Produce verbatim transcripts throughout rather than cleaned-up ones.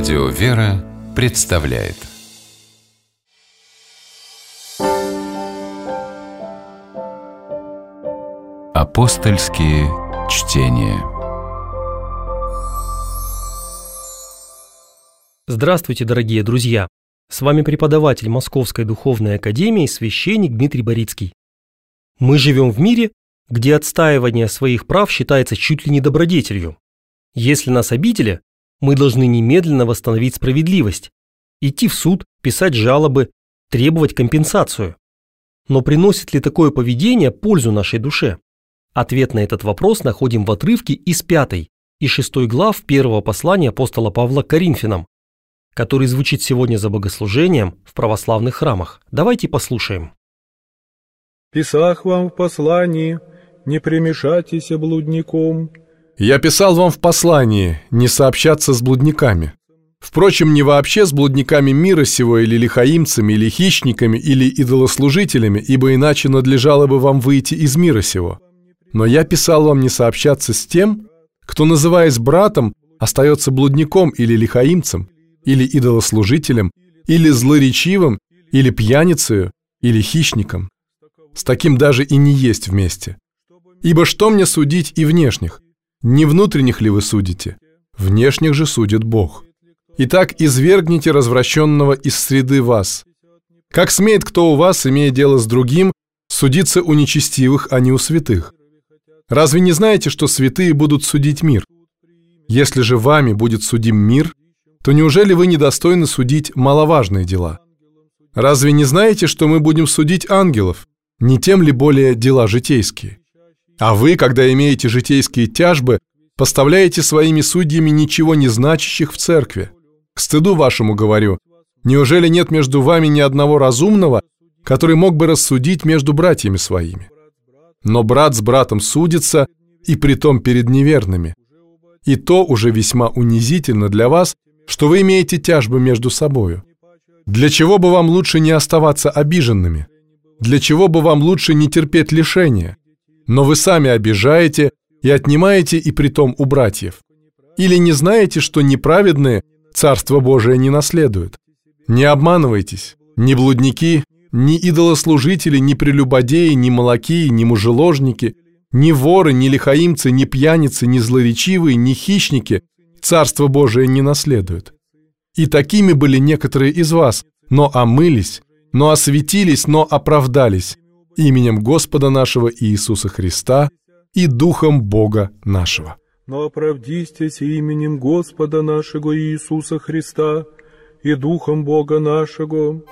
Радио «Вера» представляет Апостольские чтения. Здравствуйте, дорогие друзья! С вами преподаватель Московской Духовной Академии, священник Дмитрий Борицкий. Мы живем в мире, где отстаивание своих прав считается чуть ли не добродетелью. Если нас обидели, мы должны немедленно восстановить справедливость, идти в суд, писать жалобы, требовать компенсацию. Но приносит ли такое поведение пользу нашей душе? Ответ на этот вопрос находим в отрывке из пятой и шестой глав первого послания апостола Павла к Коринфянам, который звучит сегодня за богослужением в православных храмах. Давайте послушаем. «Писах вам в послании, не примешайтесь блудником». «Я писал вам в послании не сообщаться с блудниками. Впрочем, не вообще с блудниками мира сего, или лихаимцами, или хищниками, или идолослужителями, ибо иначе надлежало бы вам выйти из мира сего. Но я писал вам не сообщаться с тем, кто, называясь братом, остается блудником или лихаимцем, или идолослужителем, или злоречивым, или пьяницею, или хищником. С таким даже и не есть вместе. Ибо что мне судить и внешних? Не внутренних ли вы судите? Внешних же судит Бог. Итак, извергните развращенного из среды вас. Как смеет кто у вас, имея дело с другим, судиться у нечестивых, а не у святых? Разве не знаете, что святые будут судить мир? Если же вами будет судим мир, то неужели вы недостойны судить маловажные дела? Разве не знаете, что мы будем судить ангелов? Не тем ли более дела житейские? А вы, когда имеете житейские тяжбы, поставляете своими судьями ничего не значащих в церкви. К стыду вашему говорю, неужели нет между вами ни одного разумного, который мог бы рассудить между братьями своими? Но брат с братом судится, и притом перед неверными. И то уже весьма унизительно для вас, что вы имеете тяжбы между собою. Для чего бы вам лучше не оставаться обиженными? Для чего бы вам лучше не терпеть лишения? Но вы сами обижаете и отнимаете, и притом у братьев. Или не знаете, что неправедные Царство Божие не наследуют? Не обманывайтесь, ни блудники, ни идолослужители, ни прелюбодеи, ни молокии, ни мужеложники, ни воры, ни лихаимцы, ни пьяницы, ни злоречивые, ни хищники Царство Божие не наследуют. И такими были некоторые из вас, но омылись, но осветились, но оправдались именем Господа нашего Иисуса Христа и Духом Бога нашего». «Но оправдистесь именем Господа нашего Иисуса Христа и Духом Бога нашего».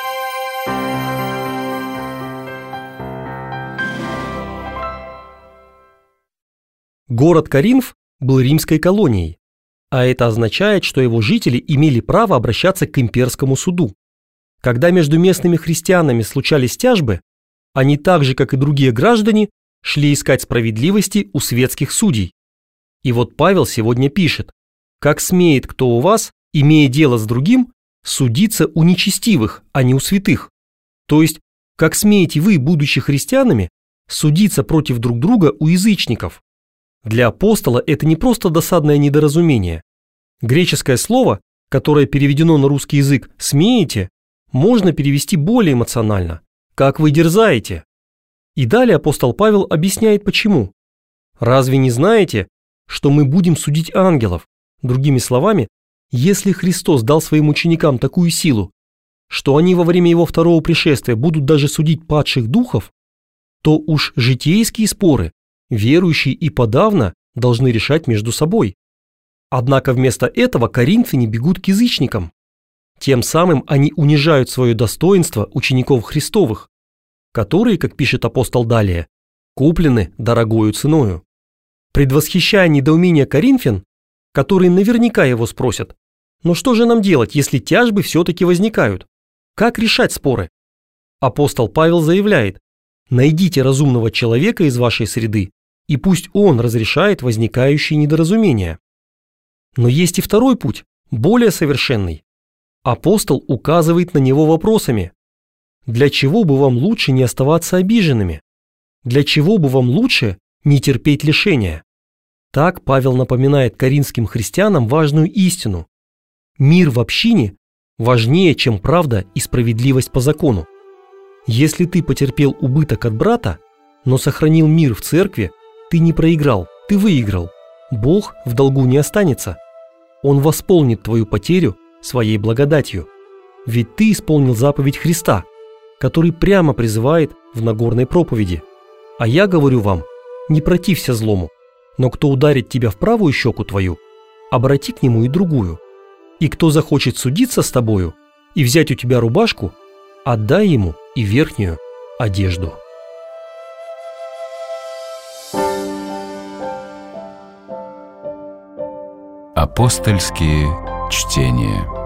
Город Коринф был римской колонией, а это означает, что его жители имели право обращаться к имперскому суду. Когда между местными христианами случались тяжбы, они так же, как и другие граждане, шли искать справедливости у светских судей. И вот Павел сегодня пишет: «Как смеет кто у вас, имея дело с другим, судиться у нечестивых, а не у святых?» То есть, как смеете вы, будучи христианами, судиться против друг друга у язычников? Для апостола это не просто досадное недоразумение. Греческое слово, которое переведено на русский язык «смеете», можно перевести более эмоционально: «как вы дерзаете». И далее апостол Павел объясняет почему. Разве не знаете, что мы будем судить ангелов? Другими словами, если Христос дал своим ученикам такую силу, что они во время его второго пришествия будут даже судить падших духов, то уж житейские споры верующие и подавно должны решать между собой. Однако вместо этого коринфяне бегут к язычникам. Тем самым они унижают свое достоинство учеников Христовых, которые, как пишет апостол далее, куплены дорогою ценою. Предвосхищая недоумение коринфян, которые наверняка его спросят: «Но что же нам делать, если тяжбы все-таки возникают? Как решать споры?» Апостол Павел заявляет: «Найдите разумного человека из вашей среды, и пусть он разрешает возникающие недоразумения». Но есть и второй путь, более совершенный. Апостол указывает на него вопросами: для чего бы вам лучше не оставаться обиженными? Для чего бы вам лучше не терпеть лишения? Так Павел напоминает коринфским христианам важную истину. Мир в общине важнее, чем правда и справедливость по закону. Если ты потерпел убыток от брата, но сохранил мир в церкви, ты не проиграл, ты выиграл. Бог в долгу не останется. Он восполнит твою потерю своей благодатью. Ведь ты исполнил заповедь Христа, который прямо призывает в Нагорной проповеди. А я говорю вам, не протився злому, но кто ударит тебя в правую щеку твою, обрати к нему и другую. И кто захочет судиться с тобою и взять у тебя рубашку, отдай ему и верхнюю одежду. Апостольские чтения.